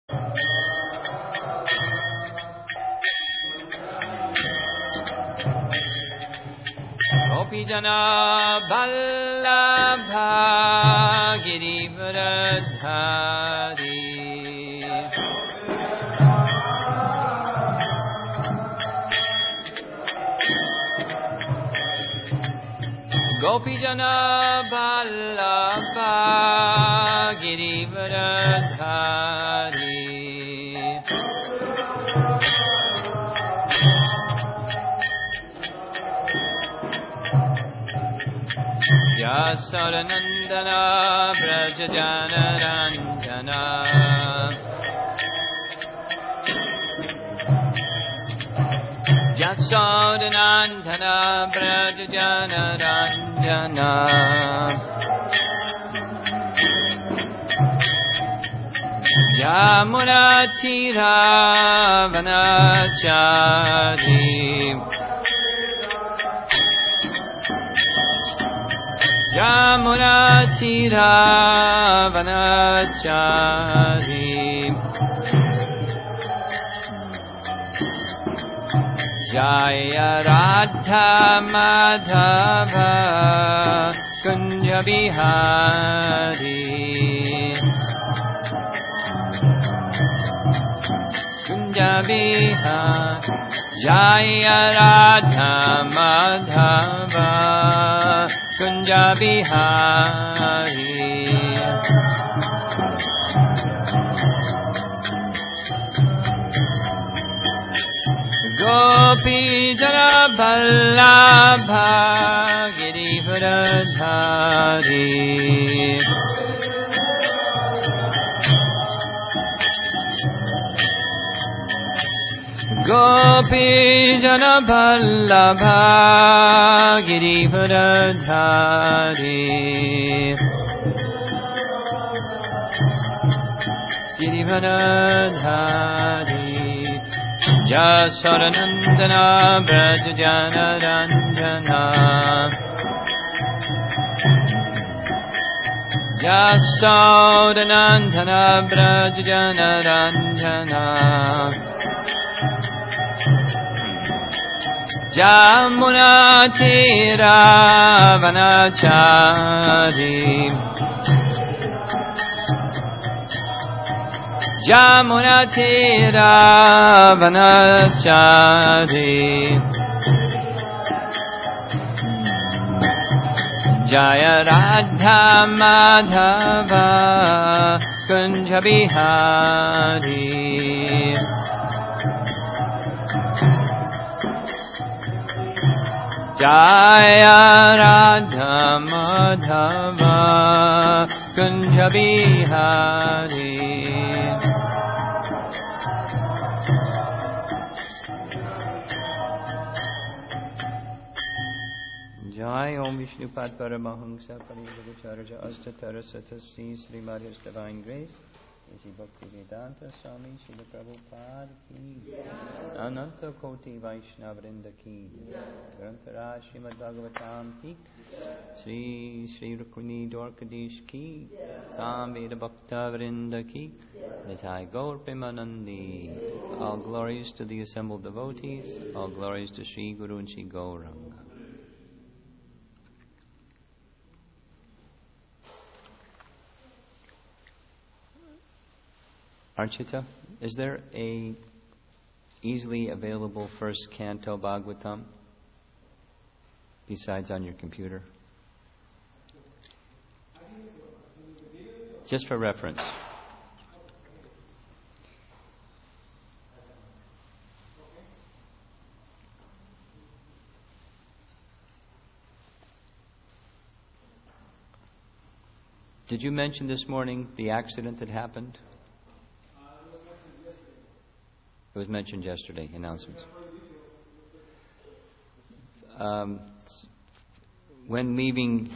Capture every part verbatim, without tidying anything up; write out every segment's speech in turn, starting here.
Gopijana Vallabha Girivardhari Gopijana Vallabha Girivardhari Yasodanandana Brajajanaranjana Yasodanandana Brajajanaranjana Yamunatira Vanachari Yamunatira Vanachari Jaya Radha Madhava Kunja Bihari Kunja Bihari Jaya Radha Madhava Kunja Bihari Gopi Jana Vallabha Girivardhari Gopi Jana Vallabha Girivardhari Girivardhari Yasodanandana Brajajanaranjana Yasodanandana Brajajanaranjana Yamunatira Vanachari Yamunatira Vanachari Jaya Radha Madhava Kunja Bihari Jaya Radha Madhava Kunja Bihari Jai Om Vishnupad Paramahamsa Parivadacharya Astatara Satasri Srimad His Divine Grace Isi Bhakti Vedanta Swami Srila Prabhupada Ki Ananta Koti Vaishnavrinda Ki Grantara Srimad Bhagavatam Ki Sri Sri Rukmini Dwarkadish Ki Samveda Bhakta Vrinda Ki Nitai Gaur Premanandi. All glories to the assembled devotees, all glories to Sri Guru and Sri Gauranga. Archita, is there a easily available first canto Bhagavatam besides on your computer? Just for reference. Did you mention this morning the accident that happened? It was mentioned yesterday, announcements. Um, when leaving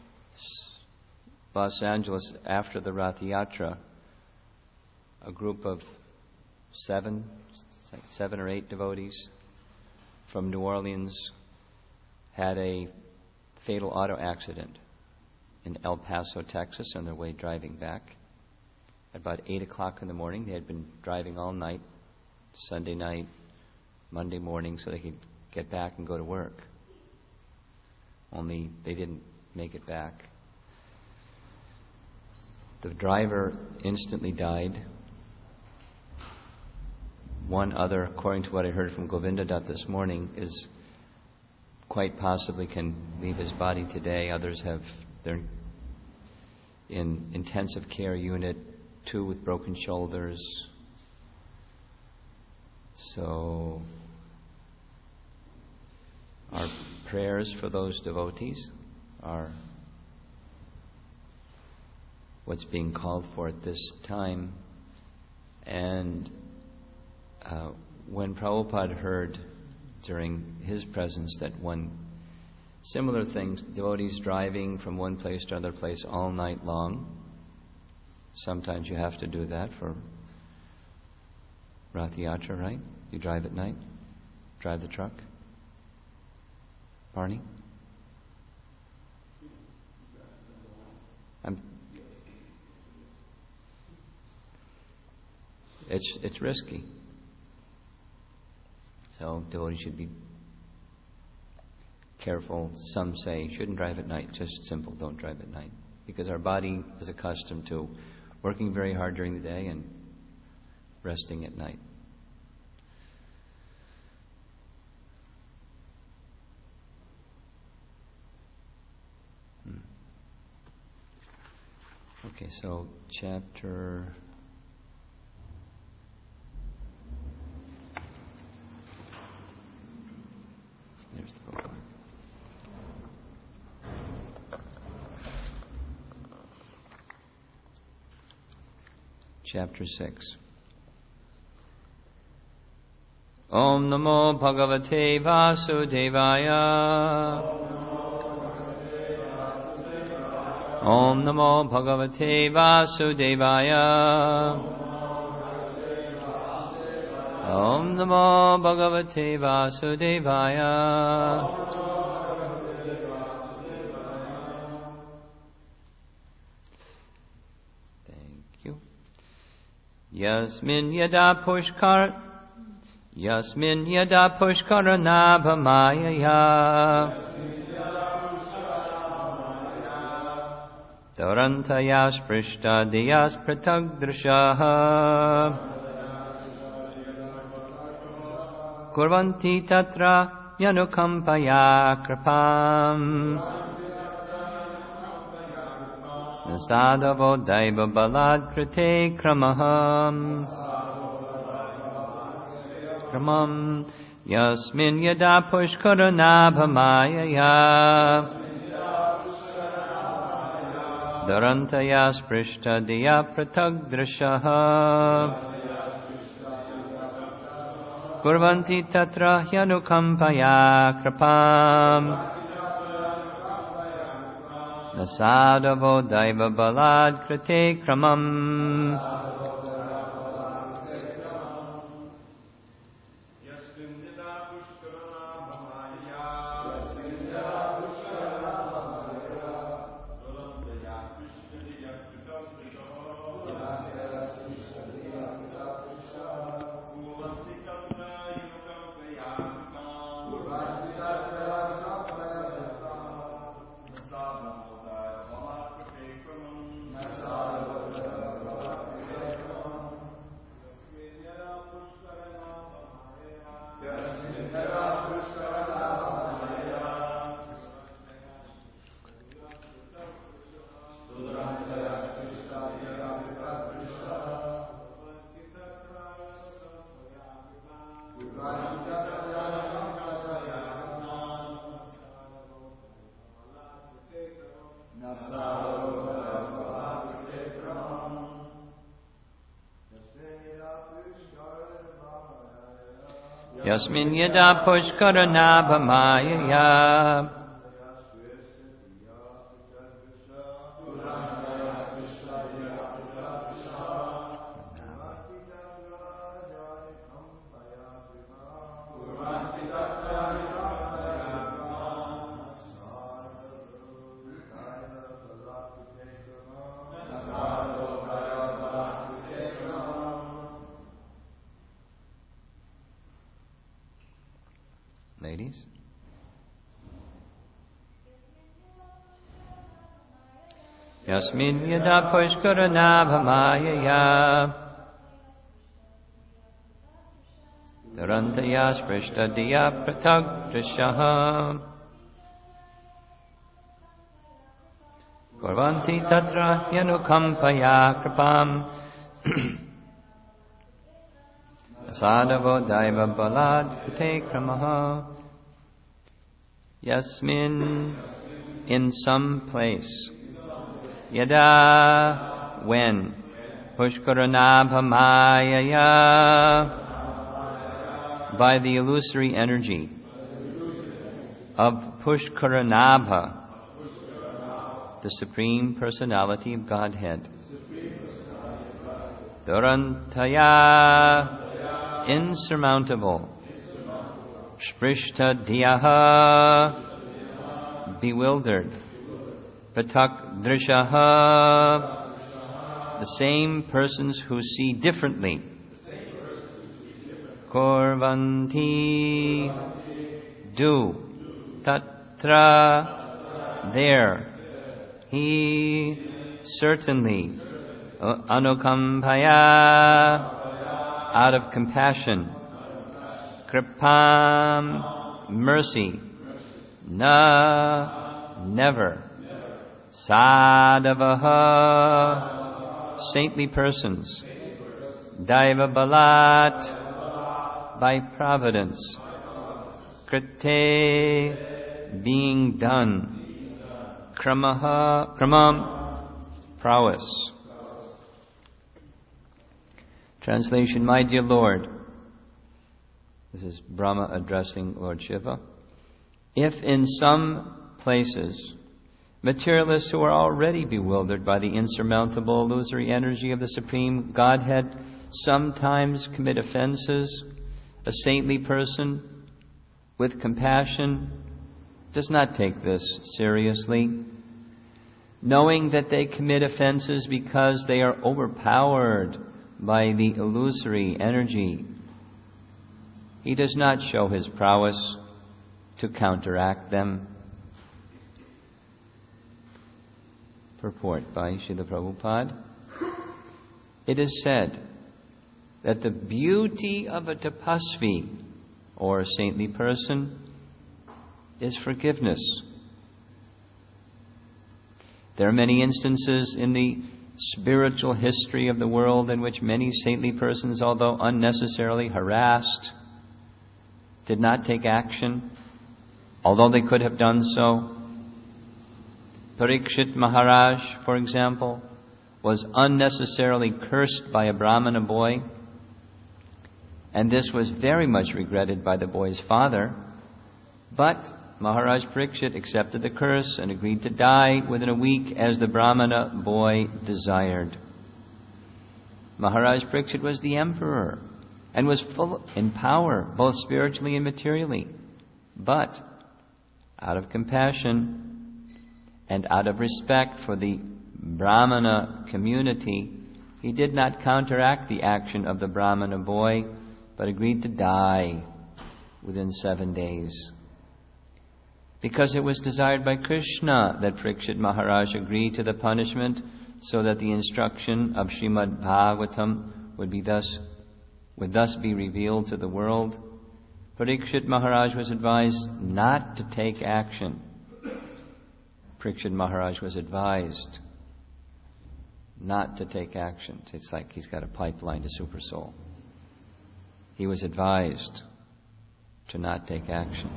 Los Angeles after the Rath Yatra, a group of seven, seven or eight devotees from New Orleans had a fatal auto accident in El Paso, Texas, on their way driving back. about eight o'clock in the morning. They had been driving all night, Sunday night, Monday morning, so they could get back and go to work. Only they didn't make it back. The driver instantly died. One other, according to what I heard from Govinda Dutt this morning, is quite possibly can leave his body today. Others have, they're in intensive care unit, two with broken shoulders. So our prayers for those devotees are what's being called for at this time. And uh, when Prabhupada heard during his presence that one similar thing, devotees driving from one place to another place all night long, sometimes you have to do that for Rath Yatra, right? You drive at night? Drive the truck? Barney? I'm, it's it's risky. So devotees should be careful. Some say you shouldn't drive at night. Just simple, don't drive at night. Because our body is accustomed to working very hard during the day and resting at night. Hmm. Okay, so chapter... There's the book. Chapter six. Om Namo Bhagavate Vasudevaya. Om Namo Bhagavate Vasudevaya. Om Namo Bhagavate Vasudevaya. Thank you. Yasmin yada pushkar Yasmin yada pushkara nabhamayaya Tarantaya sprishta diyas pratagdrshaha Kurvanti tatra yanukampaya kripam Nasadavo daiva balad krite kramaham Kramam Yasmin yada pushkara nabhamayaya Darantaya sprishta diya pratagdrshaha Kurvanti tatra hyanukampaya kripam Nasadavo daiva balad krite kramam Yasmin yada pushkara nabhamayaya Ladies? Yasmin yada pushkara nabhamayaya Tarantaya sprishta diya pratag drishyaha Kurvanti tatra yanukampaya kripam Sadavo daiva balad te kramaha Yasmin, in some place, yada, when, pushkaranabhamayaya, by the illusory energy of Pushkaranabha, the Supreme Personality of Godhead. Durantaya, insurmountable. Sprishta diyaha, bewildered. Patak drishaha, the same persons who see differently. Korvanti, do. Tatra, there. He, certainly. Anukampaya, out of compassion. Kripam, mercy. Na, never. Sadavaha, saintly persons. Daiva balat, by providence. Krite, being done. Kramaha, kramam, prowess. Translation, my dear Lord. This is Brahma addressing Lord Shiva. If in some places materialists who are already bewildered by the insurmountable illusory energy of the Supreme Godhead sometimes commit offenses, a saintly person with compassion does not take this seriously, knowing that they commit offenses because they are overpowered by the illusory energy. He does not show his prowess to counteract them. Purport by Srila Prabhupada. It is said that the beauty of a tapasvi, or a saintly person, is forgiveness. There are many instances in the spiritual history of the world in which many saintly persons, although unnecessarily harassed, did not take action, although they could have done so. Parikshit Maharaj, for example, was unnecessarily cursed by a Brahmana boy, and this was very much regretted by the boy's father. But Maharaj Parikshit accepted the curse and agreed to die within a week as the Brahmana boy desired. Maharaj Parikshit was the emperor and was full in power, both spiritually and materially. But out of compassion and out of respect for the Brahmana community, he did not counteract the action of the Brahmana boy, but agreed to die within seven days. Because it was desired by Krishna that Parikshit Maharaj agree to the punishment, so that the instruction of Srimad Bhagavatam would be thus would thus be revealed to the world, Parikshit Maharaj was advised not to take action. Parikshit Maharaj was advised not to take action. It's like he's got a pipeline to Super Soul. He was advised to not take action.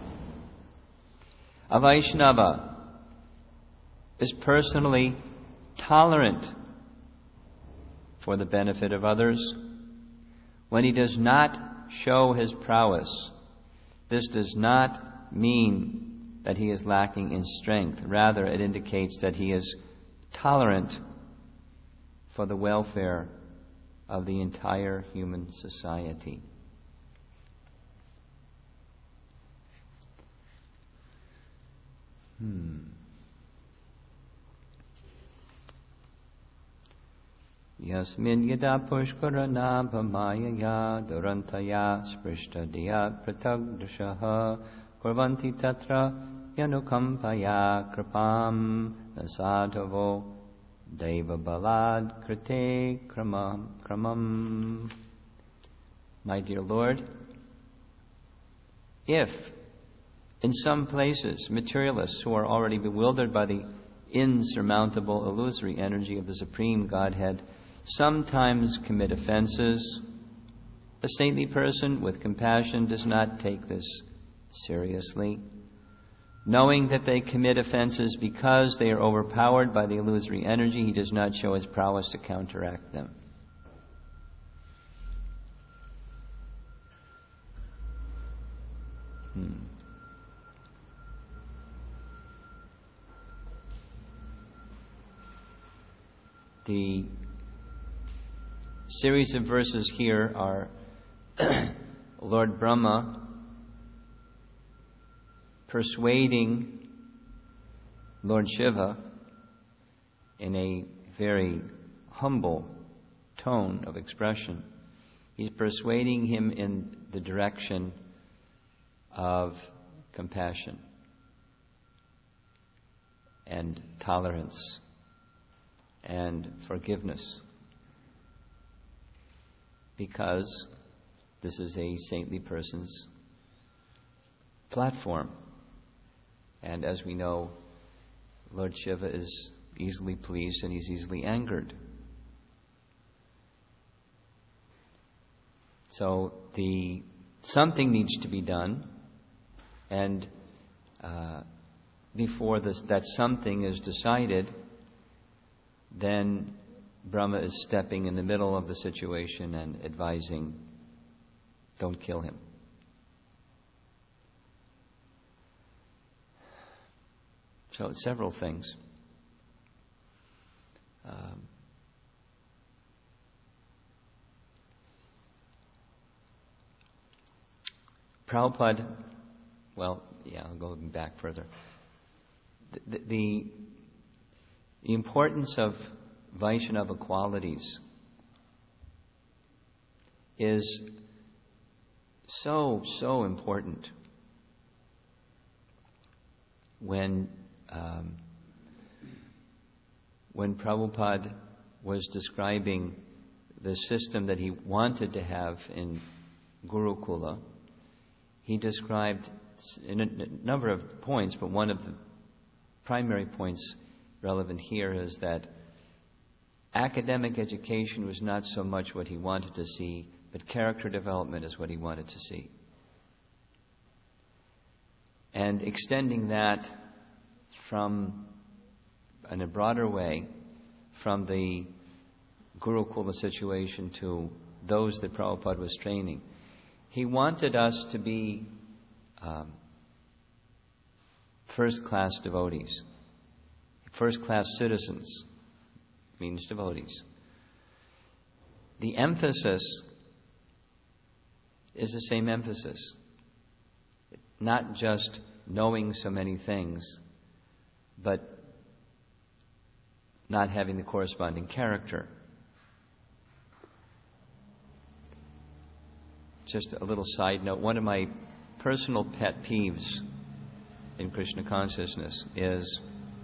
A Vaishnava is personally tolerant for the benefit of others. When he does not show his prowess, this does not mean that he is lacking in strength. Rather, it indicates that he is tolerant for the welfare of the entire human society. Hmm. Yasmin yada pushkara nabhamayaya durantaya sprishtadya pratagdashaha kurvanti tatra yanukampaya kripam nasadhavo deva balad krite kramam kramam. My dear Lord, if in some places materialists who are already bewildered by the insurmountable illusory energy of the Supreme Godhead sometimes commit offenses, a saintly person with compassion does not take this seriously, knowing that they commit offenses because they are overpowered by the illusory energy. He does not show his prowess to counteract them. Hmm. The series of verses here are Lord Brahma persuading Lord Shiva in a very humble tone of expression. He's persuading him in the direction of compassion and tolerance and forgiveness, because this is a saintly person's platform. And as we know, Lord Shiva is easily pleased and he's easily angered. So the something needs to be done, and uh, before this, that something is decided, then Brahma is stepping in the middle of the situation and advising, don't kill him. So several things. Um, Prabhupada, well, yeah, I'll go back further. The, the, the importance of Vaishnava qualities is so, so important when um, when Prabhupada was describing the system that he wanted to have in Gurukula. He described in a number of points, but one of the primary points relevant here is that academic education was not so much what he wanted to see, but character development is what he wanted to see. And extending that from, in a broader way, from the Gurukula situation to those that Prabhupada was training. He wanted us to be um, first-class devotees, first-class citizens, means devotees. The emphasis is the same emphasis, not just knowing so many things, but not having the corresponding character. Just a little side note, one of my personal pet peeves in Krishna consciousness is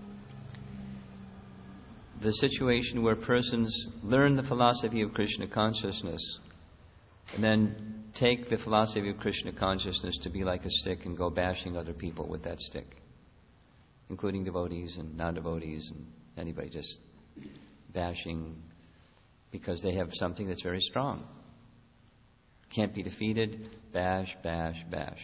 the situation where persons learn the philosophy of Krishna consciousness and then take the philosophy of Krishna consciousness to be like a stick and go bashing other people with that stick, including devotees and non-devotees and anybody, just bashing because they have something that's very strong. Can't be defeated, bash, bash, bash.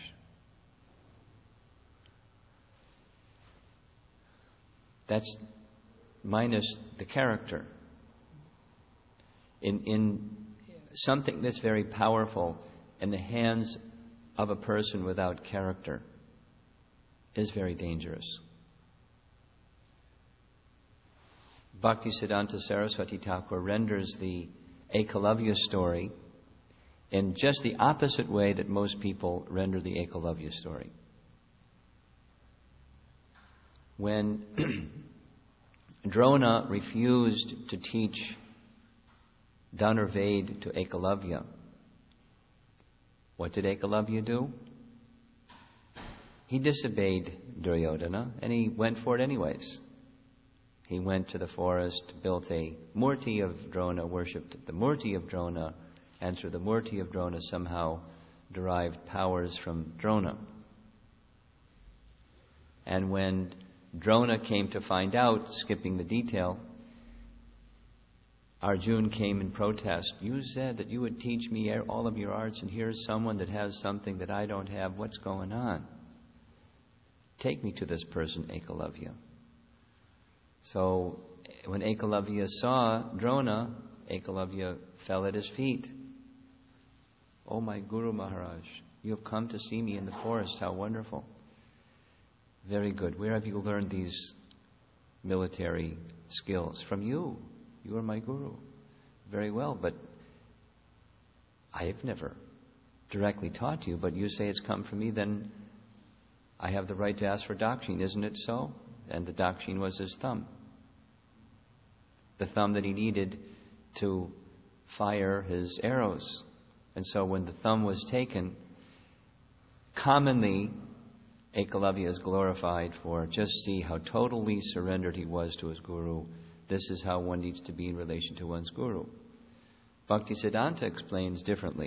That's minus the character. In, in something that's very powerful in the hands of a person without character is very dangerous. Bhaktisiddhanta Saraswati Thakur renders the Ekalavya story in just the opposite way that most people render the Ekalavya story. When Drona refused to teach Dhanurved to Ekalavya. What did Ekalavya do? He disobeyed Duryodhana, and he went for it anyways. He went to the forest, built a murti of Drona, worshipped the murti of Drona, and through the murti of Drona somehow derived powers from Drona. And when Drona came to find out, skipping the detail, Arjuna came in protest. You said that you would teach me all of your arts, and here's someone that has something that I don't have. What's going on? Take me to this person, Ekalavya. So when Ekalavya saw Drona, Ekalavya fell at his feet. Oh, my Guru Maharaj, you have come to see me in the forest. How wonderful. Very good. Where have you learned these military skills? From you. You are my Guru. Very well, but I have never directly taught you, but you say it's come from me, then I have the right to ask for dakshin, isn't it so? And the dakshin was his thumb. The thumb that he needed to fire his arrows. And so when the thumb was taken, commonly Ekalavya is glorified for just see how totally surrendered he was to his Guru. This is how one needs to be in relation to one's Guru. Bhaktisiddhanta explains differently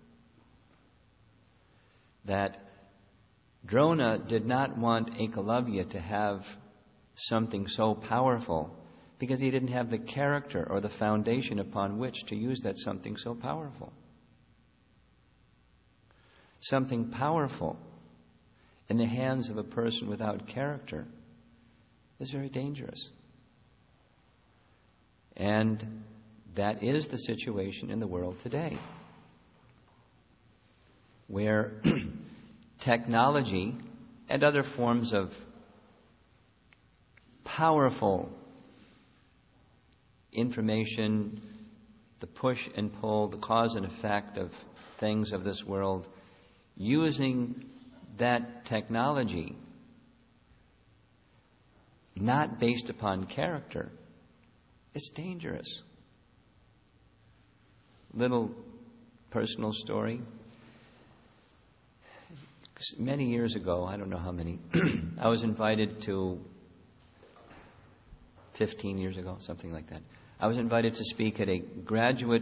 that Drona did not want Ekalavya to have something so powerful because he didn't have the character or the foundation upon which to use that something so powerful. Something powerful in the hands of a person without character is very dangerous. And that is the situation in the world today, where technology and other forms of powerful information, the push and pull, the cause and effect of things of this world, using that technology not based upon character, it's dangerous. Little personal story. Many years ago, I don't know how many, I was invited to, fifteen years ago, something like that. I was invited to speak at a graduate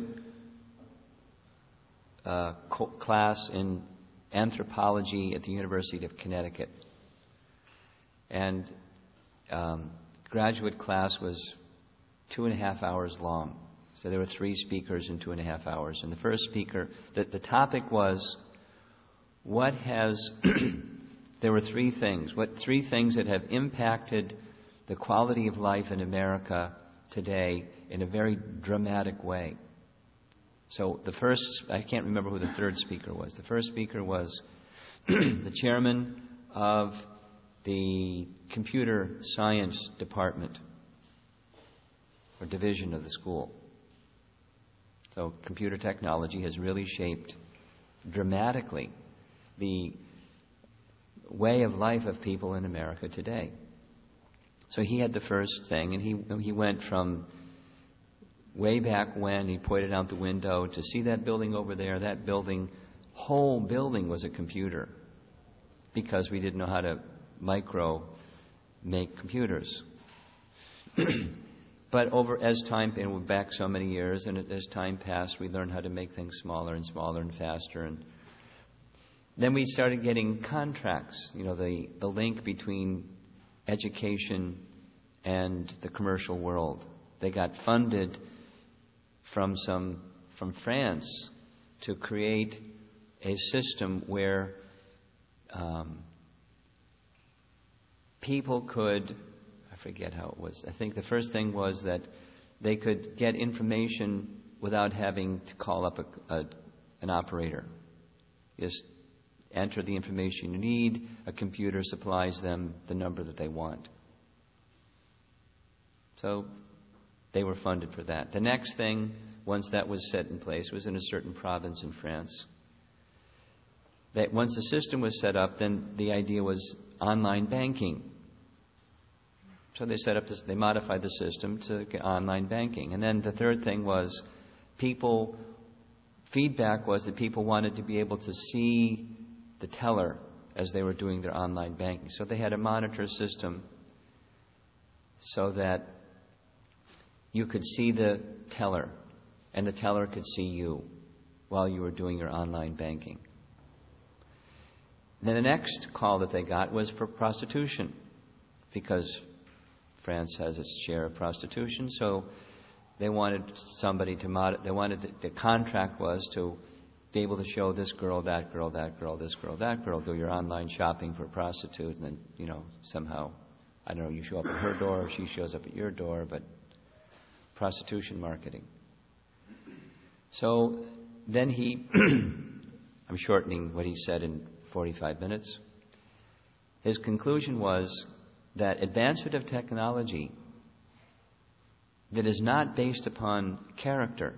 uh, co- class in anthropology at the University of Connecticut. And um, graduate class was two and a half hours long. So there were three speakers in two and a half hours. And the first speaker, the, the topic was, what has, there were three things, what three things that have impacted the quality of life in America today in a very dramatic way. So the first, I can't remember who the third speaker was. The first speaker was the chairman of the computer science department or division of the school. So computer technology has really shaped dramatically the way of life of people in America today. So he had the first thing, and he he went from way back when, he pointed out the window, to see that building over there, that building, whole building was a computer, because we didn't know how to micro make computers. But over, as time, and we're back so many years, and as time passed, we learned how to make things smaller and smaller and faster. And then we started getting contracts, you know, the, the link between education and the commercial world. They got funded from some, from France to create a system where um, people could, I forget how it was. I think the first thing was that they could get information without having to call up a, a, an operator. Just enter the information you need. A computer supplies them the number that they want. So they were funded for that. The next thing, once that was set in place, was in a certain province in France. That once the system was set up, then the idea was online banking. So they set up this, they modified the system to get online banking. And then the third thing was people, feedback was that people wanted to be able to see the teller as they were doing their online banking. So they had a monitor system so that you could see the teller and the teller could see you while you were doing your online banking. Then the next call that they got was for prostitution, because France has its share of prostitution. So they wanted somebody to mod. They wanted the, the contract was to be able to show this girl, that girl, that girl, this girl, that girl, do your online shopping for a prostitute, and then, you know, somehow, I don't know, you show up at her door, or she shows up at your door, but prostitution marketing. So then he, I'm shortening what he said in forty-five minutes. His conclusion was that advancement of technology that is not based upon character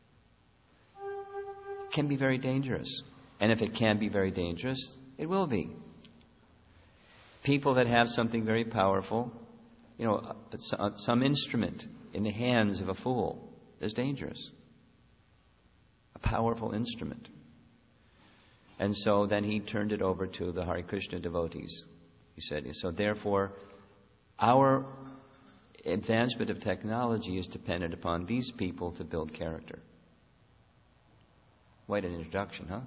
can be very dangerous. And if it can be very dangerous, it will be. People that have something very powerful, you know, some instrument in the hands of a fool is dangerous. A powerful instrument. And so then he turned it over to the Hare Krishna devotees. He said, so therefore, our advancement of technology is dependent upon these people to build character. Quite an introduction, huh?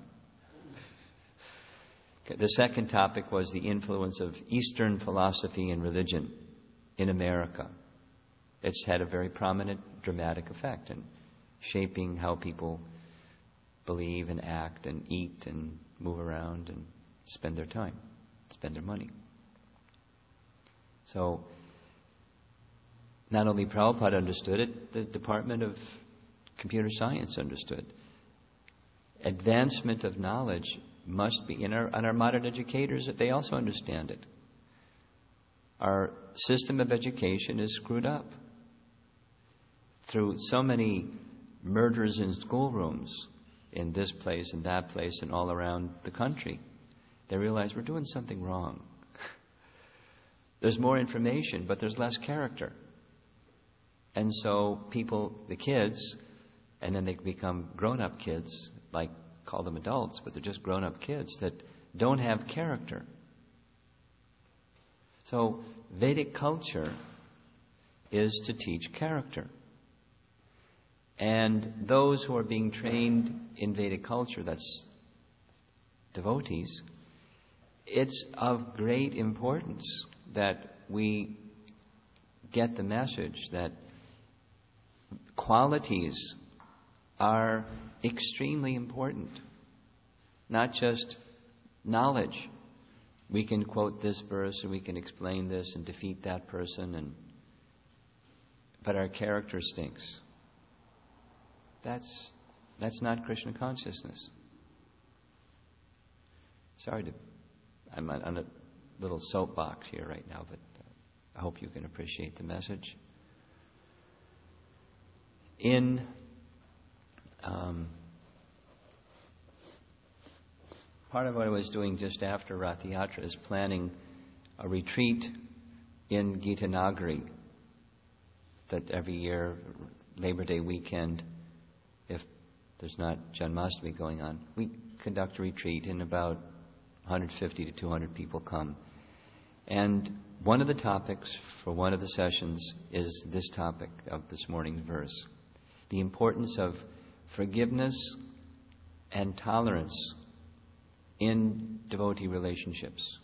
Okay, the second topic was the influence of Eastern philosophy and religion in America. It's had a very prominent, dramatic effect in shaping how people believe and act and eat and move around and spend their time, spend their money. So, not only Prabhupada understood it, the Department of Computer Science understood. Advancement of knowledge must be, in our, and our modern educators, they also understand it. Our system of education is screwed up. Through so many murders in schoolrooms, in this place and that place and all around the country, they realize we're doing something wrong. There's more information, but there's less character. And so people, the kids, and then they become grown-up kids, like call them adults, but they're just grown-up kids that don't have character. So Vedic culture is to teach character. And those who are being trained in Vedic culture, that's devotees, it's of great importance that we get the message that qualities are extremely important. Not just knowledge. We can quote this verse and we can explain this and defeat that person, and but our character stinks. That's that's not Krishna consciousness. Sorry to, I'm on a little soapbox here right now, but I hope you can appreciate the message. In um, part of what I was doing just after Rath Yatra is planning a retreat in Gitanagari that every year, Labor Day weekend, if there's not Janmashtami going on, we conduct a retreat and about one hundred fifty to two hundred people come. And one of the topics for one of the sessions is this topic of this morning's verse. The importance of forgiveness and tolerance in devotee relationships.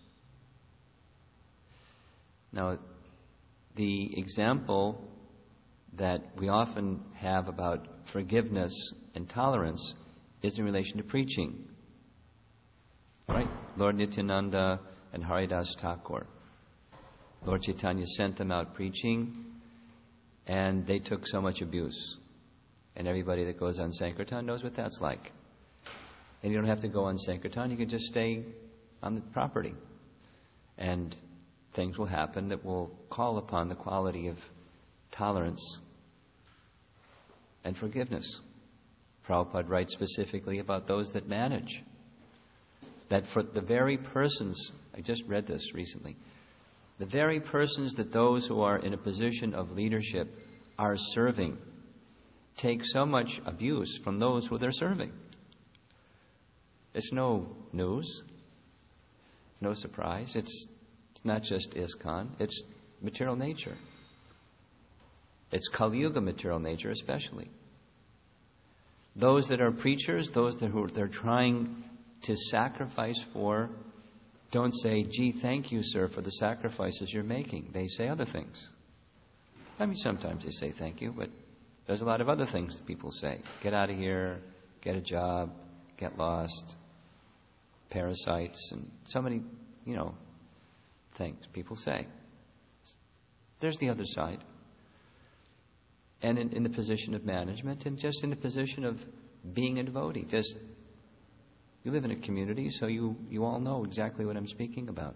Now, the example that we often have about forgiveness and tolerance is in relation to preaching. Right? Lord Nityananda and Haridas Thakur. Lord Chaitanya sent them out preaching, and they took so much abuse. And everybody that goes on Sankirtan knows what that's like. And you don't have to go on Sankirtan, you can just stay on the property. And things will happen that will call upon the quality of tolerance and forgiveness. Prabhupada writes specifically about those that manage. That for the very persons, I just read this recently, the very persons that those who are in a position of leadership are serving take so much abuse from those who they're serving. It's no news, no surprise. It's, it's not just ISKCON, it's material nature. It's Kali Yuga material nature especially. Those that are preachers, those that who they're trying to sacrifice for, don't say, gee, thank you, sir, for the sacrifices you're making. They say other things. I mean, sometimes they say thank you, but there's a lot of other things that people say. Get out of here, get a job, get lost, parasites, and so many, you know, things people say. There's the other side. And in, in the position of management, and just in the position of being a devotee. Just, you live in a community, so you, you all know exactly what I'm speaking about.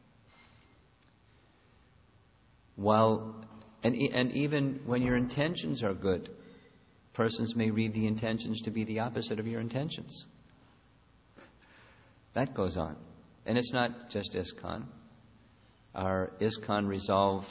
While, and, and even when your intentions are good, persons may read the intentions to be the opposite of your intentions. That goes on. And it's not just ISKCON. Our ISKCON Resolve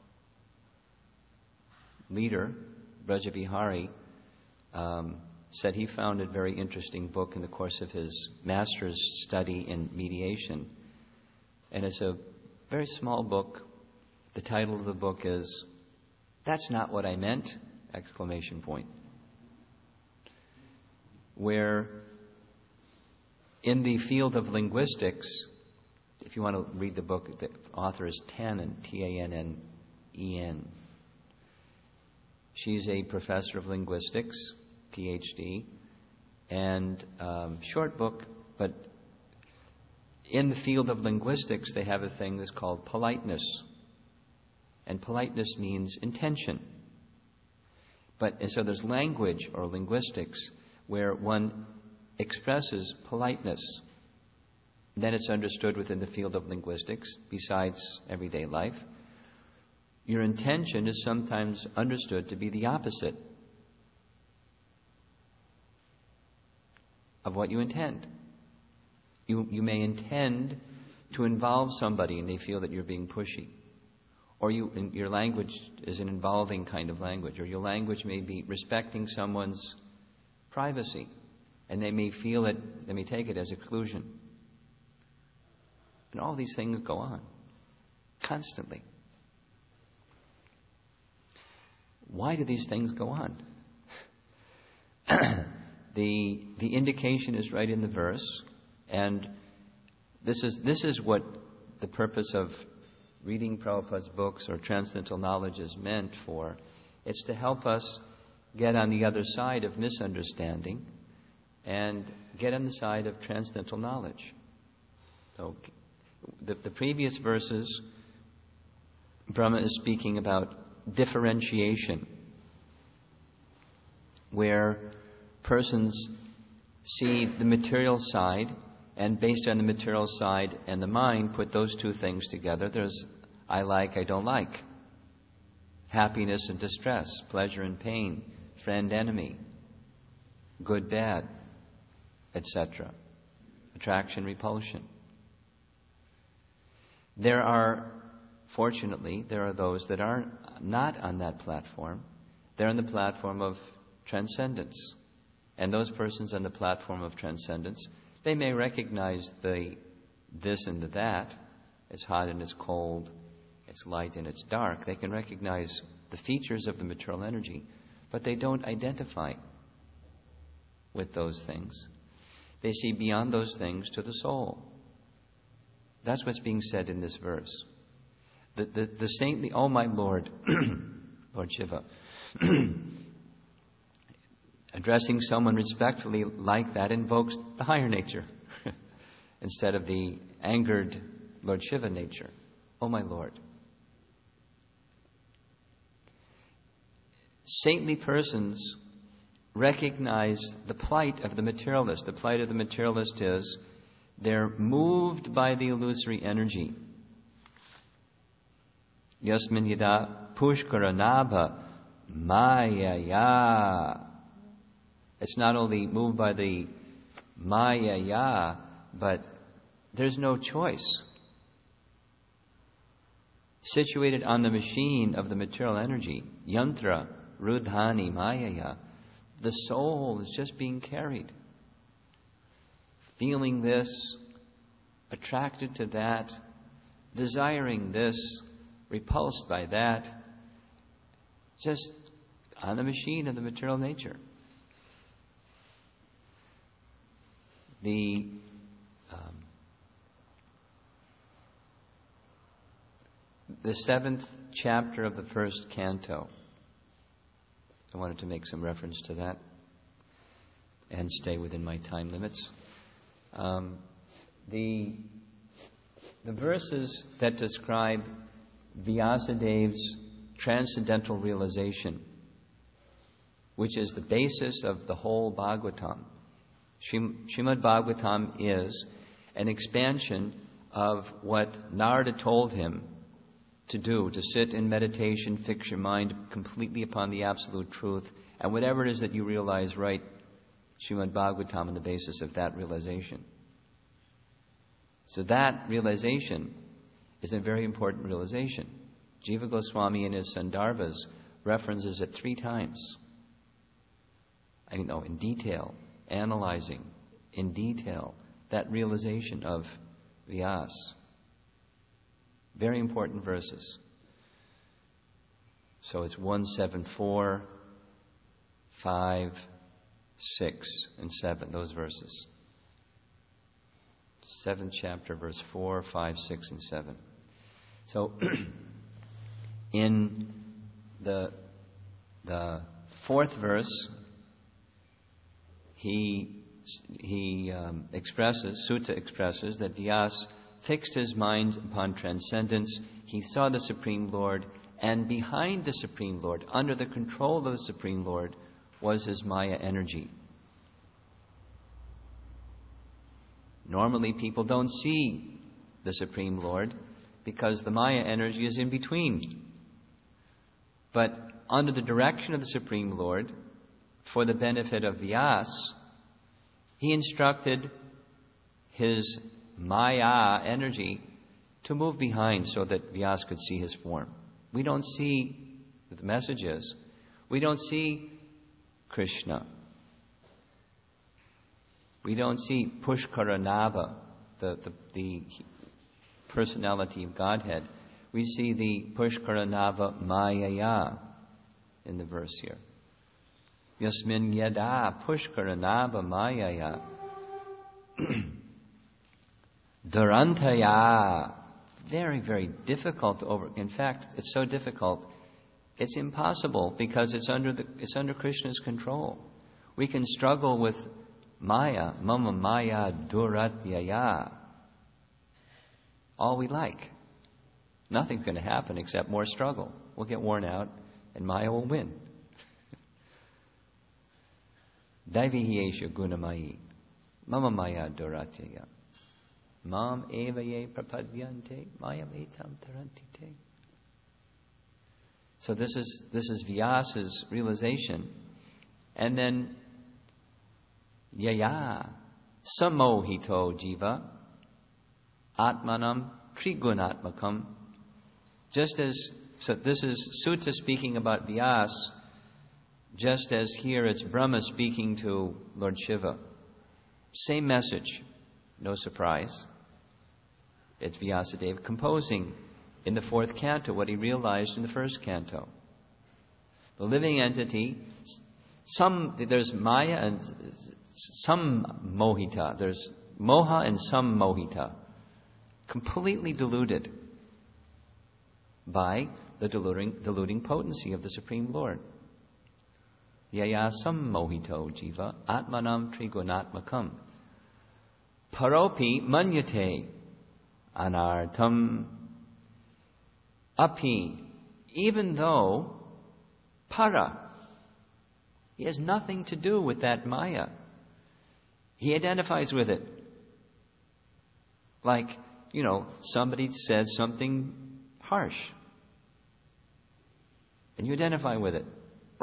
leader, Brajabihari, um, said he found a very interesting book in the course of his master's study in mediation. And it's a very small book. The title of the book is, "That's Not What I Meant!" Exclamation point. Where in the field of linguistics, if you want to read the book, the author is Tannen, T A N N E N. She's a professor of linguistics, P H D, and um, short book, but in the field of linguistics, they have a thing that's called politeness. And politeness means intention. But and so there's language or linguistics where one expresses politeness. Then it's understood within the field of linguistics, besides everyday life. Your intention is sometimes understood to be the opposite of what you intend. You, you may intend to involve somebody and they feel that you're being pushy. Or you, your language is an involving kind of language. Or your language may be respecting someone's privacy. And they may feel it, they may take it as exclusion. And all these things go on constantly. Why do these things go on? the the indication is right in the verse, and this is this is what the purpose of reading Prabhupada's books or transcendental knowledge is meant for. It's to help us get on the other side of misunderstanding and get on the side of transcendental knowledge. So the, the previous verses, Brahma is speaking about differentiation, where persons see the material side, and based on the material side and the mind, put those two things together. There's I like, I don't like. Happiness and distress, pleasure and pain, friend, enemy, good, bad, et cetera. Attraction, repulsion. There are, fortunately, there are those that are not on that platform. They're on the platform of transcendence. And those persons on the platform of transcendence, they may recognize the this and the that. It's hot and it's cold. It's light and it's dark. They can recognize the features of the material energy, but they don't identify with those things. They see beyond those things to the soul. That's what's being said in this verse. The, the, the saintly, oh my Lord, Lord Shiva, addressing someone respectfully like that invokes the higher nature instead of the angered Lord Shiva nature. Oh my Lord. Saintly persons recognize the plight of the materialist. The plight of the materialist is they're moved by the illusory energy. Yasmin yada pushkara nabha maya ya. It's not only moved by the maya ya, but there's no choice. Situated on the machine of the material energy, yantra, rudhani, mayaya, The soul is just being carried. Feeling this, attracted to that, desiring this, repulsed by that. Just on the machine of the material nature. The um, the seventh chapter of the first canto. I wanted to make some reference to that and stay within my time limits. Um, the the verses that describe Vyasadev's transcendental realization, which is the basis of the whole Bhagavatam. Srimad Bhagavatam is an expansion of what Narada told him to do, to sit in meditation, fix your mind completely upon the absolute truth, and whatever it is that you realize, write Srimad Bhagavatam on the basis of that realization. So that realization is a very important realization. Jiva Goswami in his Sandarbhas references it three times. I know, in detail, analyzing in detail that realization of Vyas. Very important verses. So it's one, seven, four, five, six, and seven, those verses. Seventh chapter, verse four, five, six, and seven. So in the the fourth verse, he he um, expresses, Sutta expresses that Vyas fixed his mind upon transcendence. He saw the Supreme Lord, and behind the Supreme Lord, under the control of the Supreme Lord, was his Maya energy. Normally people don't see the Supreme Lord because the Maya energy is in between. But under the direction of the Supreme Lord, for the benefit of Vyas, he instructed his Maya energy to move behind so that Vyas could see his form. We don't see, the message is, we don't see Krishna. We don't see Pushkaranava, the, the, the personality of Godhead. We see the Pushkaranava Mayaya in the verse here. Yasmin yada Pushkaranava Mayaya. Durantaya. Very, very difficult to over. In fact, it's so difficult, it's impossible because it's under the it's under Krishna's control. We can struggle with Maya, Mama Maya Duratyaya, all we like. Nothing's going to happen except more struggle. We'll get worn out and Maya will win. Daivihiyesha Gunamayi, Mama Maya Duratyaya, Mam Evaye Prapadyante, Maya Etam Tarantite. So this is this is Vyas's realization. And then Yaya Samohito Jiva Atmanam Trigunatmakam. Just as, so this is Sutta speaking about Vyas, just as here it's Brahma speaking to Lord Shiva. Same message, no surprise. It's Vyasadeva composing in the fourth canto what he realized in the first canto. The living entity, some, there's Maya and some Mohita. There's Moha and some Mohita. Completely deluded by the deluding, deluding potency of the Supreme Lord. Yaya sam mohito jiva atmanam trigunatmakam paropi manyate anartam api. Even though para, he has nothing to do with that Maya. He identifies with it. Like, you know, somebody says something harsh. And you identify with it.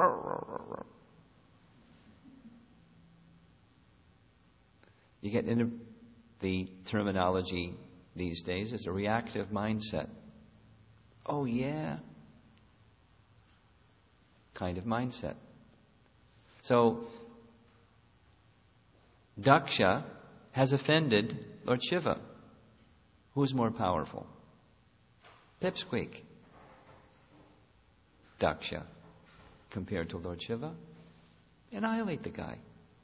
You get into the terminology these days as a reactive mindset. Oh yeah. Kind of mindset. So, Daksha has offended Lord Shiva. Who's more powerful? Pipsqueak. Daksha, compared to Lord Shiva. Annihilate the guy.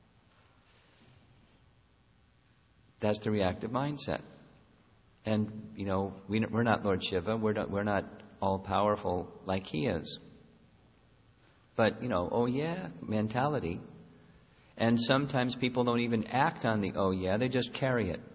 That's the reactive mindset. And, you know, we, we're not Lord Shiva. We're not, we're not all-powerful like he is. But, you know, oh yeah, mentality. And sometimes people don't even act on the oh yeah, they just carry it.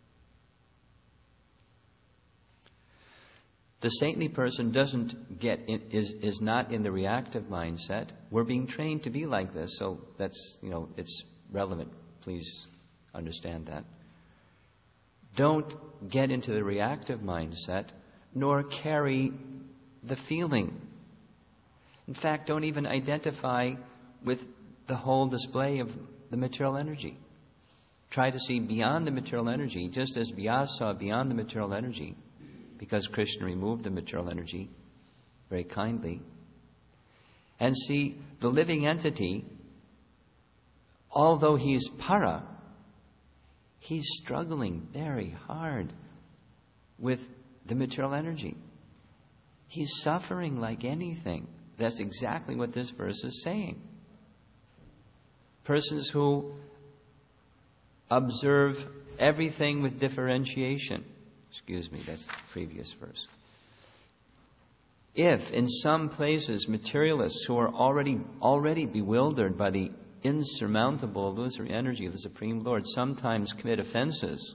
The saintly person doesn't get in, is is not in the reactive mindset. We're being trained to be like this, so that's, you know, it's relevant. Please understand that. Don't get into the reactive mindset, nor carry the feeling. In fact, don't even identify with the whole display of the material energy. Try to see beyond the material energy, just as Vyasa saw beyond the material energy, because Krishna removed the material energy very kindly. And see the living entity, although he is para, he's struggling very hard with the material energy. He's suffering like anything. That's exactly what this verse is saying. Persons who observe everything with differentiation. Excuse me, that's the previous verse. If in some places materialists who are already already bewildered by the insurmountable illusory energy of the Supreme Lord sometimes commit offenses,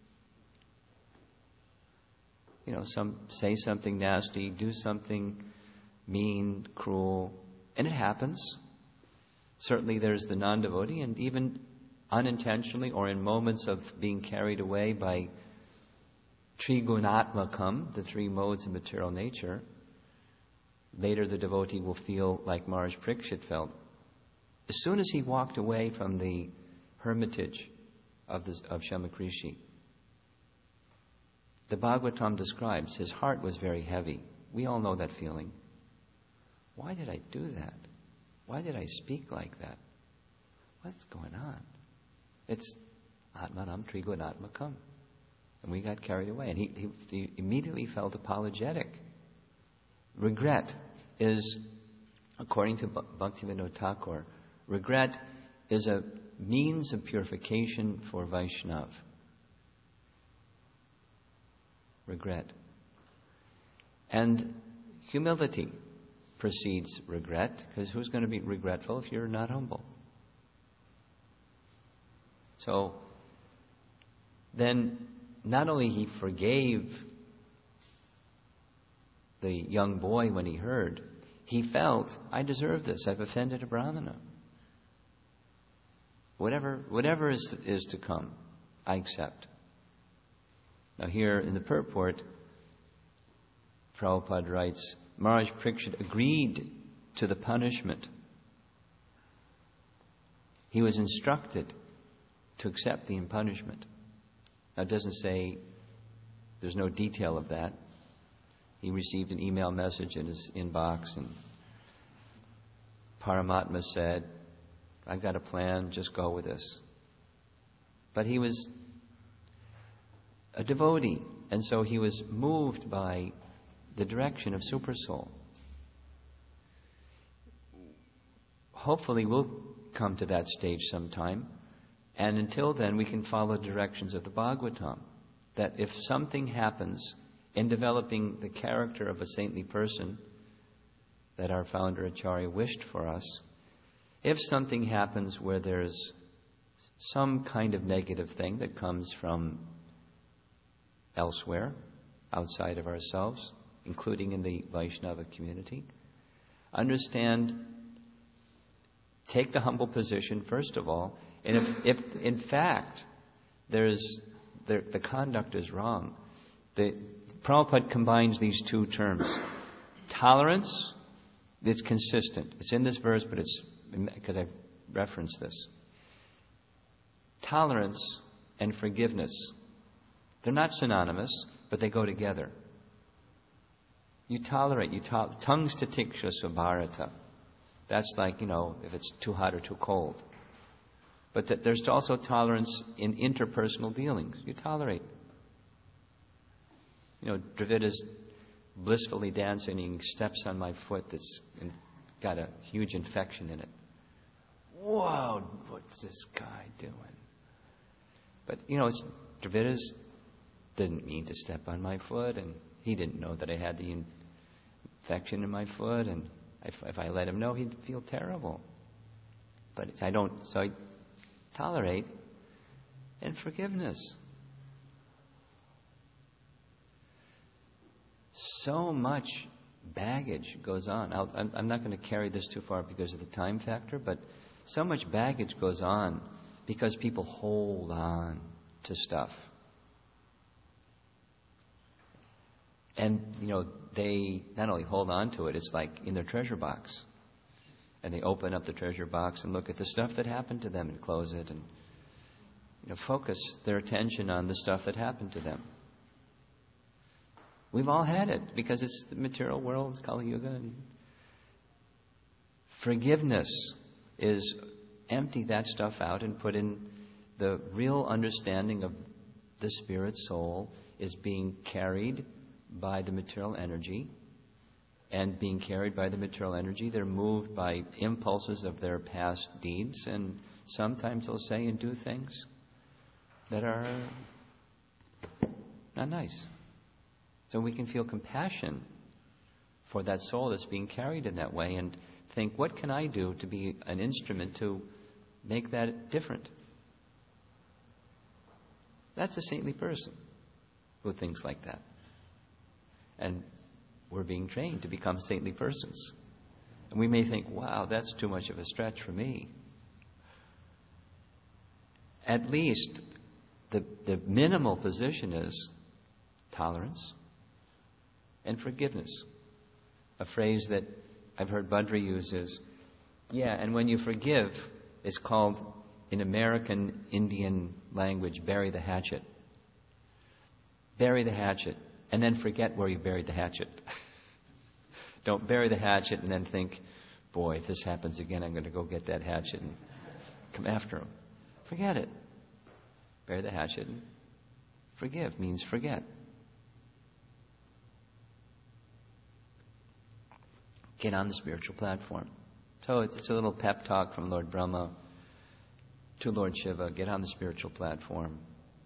you know, some say something nasty, do something mean, cruel, and it happens. Certainly there's the non-devotee, and even unintentionally or in moments of being carried away by Trigunatmakam, the three modes of material nature, later the devotee will feel like Maharaj Parikshit felt. As soon as he walked away from the hermitage of, the, of Shamakrishi, the Bhagavatam describes his heart was very heavy. We all know that feeling. Why did I do that? Why did I speak like that? What's going on? It's Atmanam Trigunatmakam. And we got carried away. And he, he, he immediately felt apologetic. Regret is, according to Bhaktivinoda Thakur, regret is a means of purification for Vaishnav. Regret. And humility precedes regret, because who's going to be regretful if you're not humble? So, then not only he forgave the young boy when he heard, he felt, I deserve this, I've offended a Brahmana. Whatever, whatever is, is to come, I accept. Now here in the purport, Prabhupada writes, Maharaj Parikshit agreed to the punishment. He was instructed to accept the punishment. Now it doesn't say, there's no detail of that. He received an email message in his inbox and Paramatma said, I've got a plan, just go with this. But he was a devotee, and so he was moved by the direction of Super Soul. Hopefully we'll come to that stage sometime, and until then we can follow the directions of the Bhagavatam. That if something happens in developing the character of a saintly person that our founder Acharya wished for us, if something happens where there's some kind of negative thing that comes from elsewhere, outside of ourselves, including in the Vaishnava community, understand, take the humble position first of all, and if, if in fact there's the, the conduct is wrong, the Prabhupada combines these two terms. Tolerance, it's consistent. It's in this verse, but it's because I've referenced this. Tolerance and forgiveness, they're not synonymous, but they go together. You tolerate, you to- tongues to tiksha subharata. That's like, you know, if it's too hot or too cold. But th- there's also tolerance in interpersonal dealings. You tolerate. You know, Dravida's blissfully dancing, and he steps on my foot that's got a huge infection in it. Whoa, what's this guy doing? But, you know, it's, Dravida's didn't mean to step on my foot, and he didn't know that I had the in- infection in my foot, and if, if I let him know, he'd feel terrible. But I don't, so I tolerate and forgiveness. So much baggage goes on. I'll, I'm, I'm not going to carry this too far because of the time factor, but so much baggage goes on because people hold on to stuff. And, you know, they not only hold on to it, it's like in their treasure box. And they open up the treasure box and look at the stuff that happened to them and close it and, you know, focus their attention on the stuff that happened to them. We've all had it because it's the material world, it's Kali Yuga. And forgiveness is empty that stuff out and put in the real understanding of the spirit soul is being carried by the material energy, and being carried by the material energy, they're moved by impulses of their past deeds, and sometimes they'll say and do things that are not nice. So we can feel compassion for that soul that's being carried in that way and think, what can I do to be an instrument to make that different? That's a saintly person who thinks like that. And we're being trained to become saintly persons. And we may think, wow, that's too much of a stretch for me. At least the, the minimal position is tolerance and forgiveness. A phrase that I've heard Badri use is, yeah, and when you forgive, it's called, in American Indian language, bury the hatchet. Bury the hatchet. And then forget where you buried the hatchet. Don't bury the hatchet and then think, boy, if this happens again, I'm going to go get that hatchet and come after him. Forget it. Bury the hatchet and forgive means forget. Get on the spiritual platform. So it's a little pep talk from Lord Brahma to Lord Shiva. Get on the spiritual platform.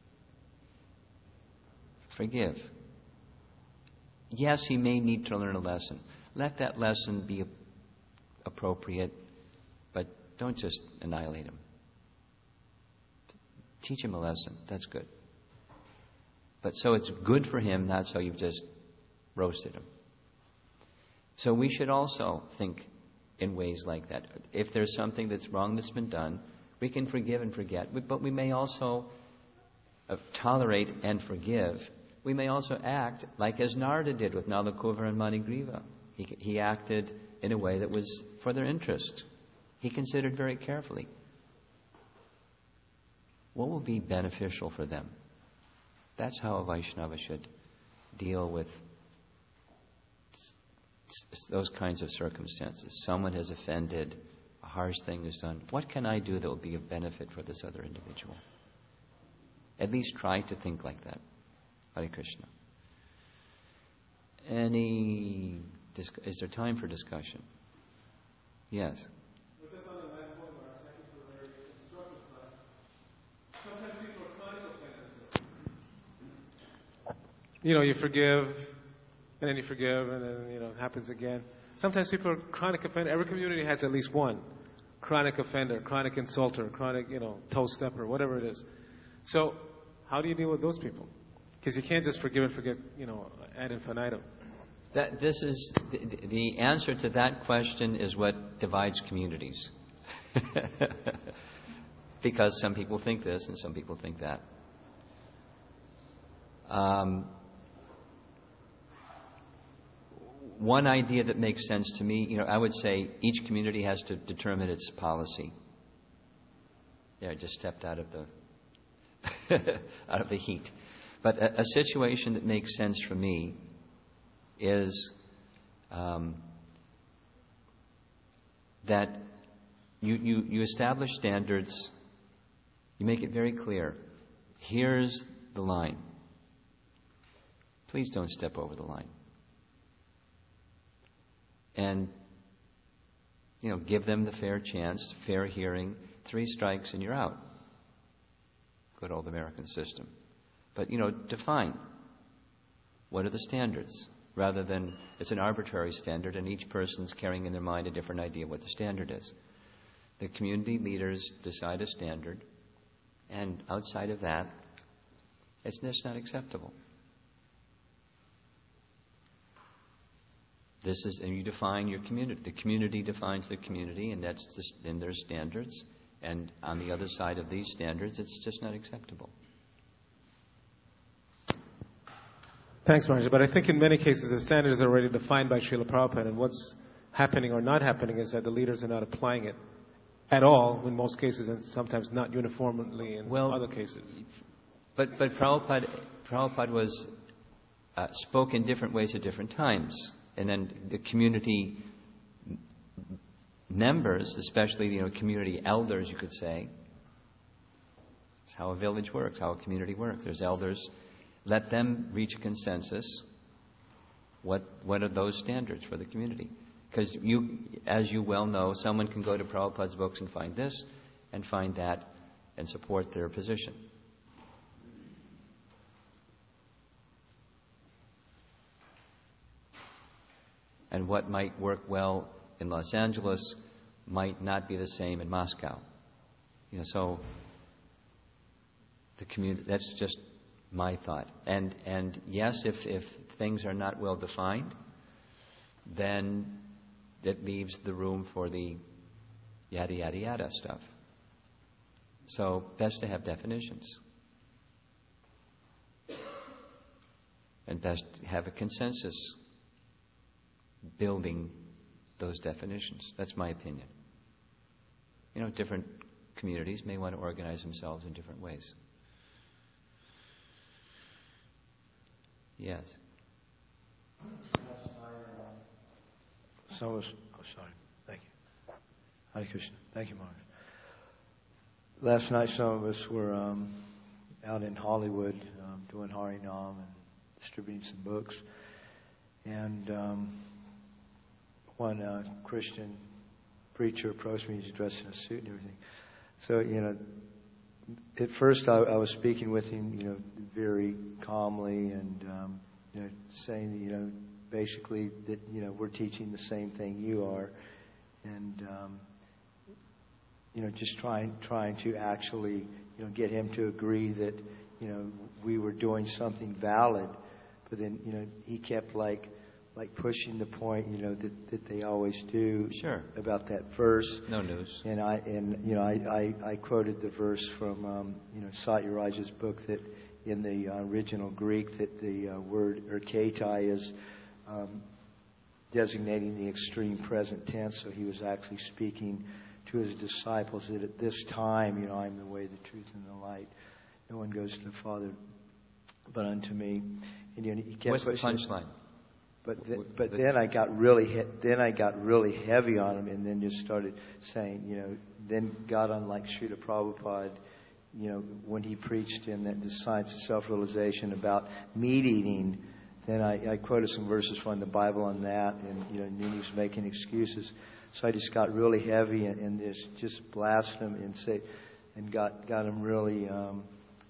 Forgive. Yes, he may need to learn a lesson. Let that lesson be appropriate, but don't just annihilate him. Teach him a lesson. That's good. But so it's good for him, not so you've just roasted him. So we should also think in ways like that. If there's something that's wrong that's been done, we can forgive and forget, but we may also tolerate and forgive. We may also act like as Narada did with Nalakuvar and Manigriva. He, he acted in a way that was for their interest. He considered very carefully what will be beneficial for them. That's how a Vaishnava should deal with those kinds of circumstances. Someone has offended, a harsh thing is done. What can I do that will be of benefit for this other individual? At least try to think like that. Hare Krishna. Any, is there time for discussion? Yes. Just on the last point, Mark, thank you for a very instructive class. Sometimes people are chronic offenders. You know, you forgive, and then you forgive, and then, you know, it happens again. Sometimes people are chronic offenders. Every community has at least one chronic offender, chronic insulter, chronic, you know, toe stepper, whatever it is. So, how do you deal with those people? Because you can't just forgive and forget, you know, ad infinitum. That, this is the, the answer to that question is what divides communities. Because some people think this and some people think that. Um, one idea that makes sense to me, you know, I would say each community has to determine its policy. Yeah, I just stepped out of the out of the heat. But a, a situation that makes sense for me is um, that you, you, you establish standards, you make it very clear. Here's the line. Please don't step over the line. And, you know, give them the fair chance, fair hearing. Three strikes and you're out. Good old American system. But, you know, define. What are the standards? Rather than it's an arbitrary standard and each person's carrying in their mind a different idea of what the standard is. The community leaders decide a standard, and outside of that, it's just not acceptable. This is, and you define your community. The community defines the community, and that's just in their standards. And on the other side of these standards, it's just not acceptable. Thanks, Maharaj. But I think in many cases the standards are already defined by Srila Prabhupada, and what's happening or not happening is that the leaders are not applying it at all in most cases, and sometimes not uniformly in well, other cases. But but Prabhupada, Prabhupada was uh, spoke in different ways at different times, and then the community members, especially you know community elders, you could say. It's how a village works, how a community works. There's elders. Let them reach a consensus. What what are those standards for the community? Because you, as you well know, someone can go to Prabhupada's books and find this, and find that, and support their position. And what might work well in Los Angeles might not be the same in Moscow. You know, so the community. That's just my thought. And and yes, if if things are not well defined, then that leaves the room for the yada yada yada stuff. So best to have definitions, and best to have a consensus building those definitions. That's my opinion. You know, different communities may want to organize themselves in different ways. Yes. Some of us, oh, sorry. Thank you. Hare Krishna. Thank you, Maharaj. Last night, some of us were um, out in Hollywood um, doing Harinam and distributing some books. And um, one uh, Christian preacher approached me. He's dressed in a suit and everything. So, you know, at first I, I was speaking with him, you know, very calmly and, um, you know, saying, you know, basically that, you know, we're teaching the same thing you are. And, um, you know, just trying trying to actually, you know, get him to agree that, you know, we were doing something valid. But then, you know, he kept like like pushing the point, you know, that, that they always do Sure. about that verse. No news. And I and you know I, I, I quoted the verse from um, you know Satyaraja's book that in the uh, original Greek that the uh, word erketai is um, designating the extreme present tense. So he was actually speaking to his disciples that at this time, you know, I'm the way, the truth, and the light. No one goes to the Father but unto me. And you know, he kept What's the pushing. punchline? But th- but then I got really he- then I got really heavy on him, and then just started saying, you know, then got on like Srila Prabhupada, you know, when he preached in that the science of self-realization about meat eating. Then I, I quoted some verses from the Bible on that, and you know, and then he was making excuses. So I just got really heavy and, and just just blasted him and say, and got got him really um,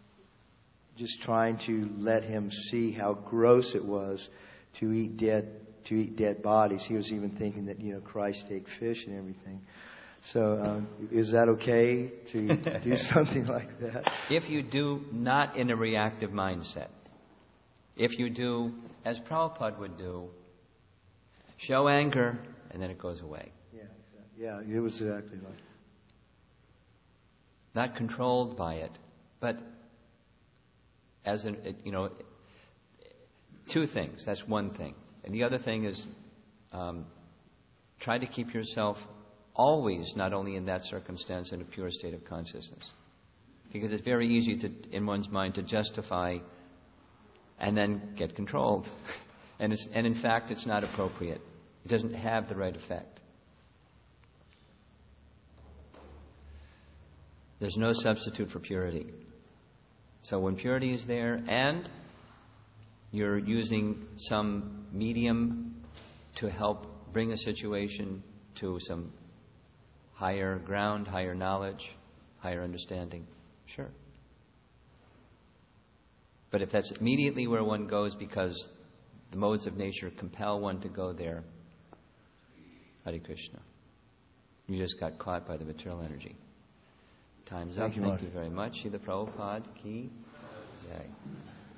just trying to let him see how gross it was to eat dead to eat dead bodies. He was even thinking that, you know, Christ ate fish and everything. So um, is that okay to do something like that? If you do not in a reactive mindset, if you do as Prabhupada would do, show anger and then it goes away. Yeah, exactly. Yeah, it was exactly like that. Not controlled by it, but as an, you know, two things. That's one thing. And the other thing is um, try to keep yourself always, not only in that circumstance, in a pure state of consciousness. Because it's very easy to, in one's mind, to justify and then get controlled. and, it's, and in fact, it's not appropriate. It doesn't have the right effect. There's no substitute for purity. So when purity is there and you're using some medium to help bring a situation to some higher ground, higher knowledge, higher understanding, sure. But if that's immediately where one goes because the modes of nature compel one to go there, Hare Krishna. You just got caught by the material energy. Time's Thank up. you, Thank Mark. you very much. Srila Prabhupada ki jai.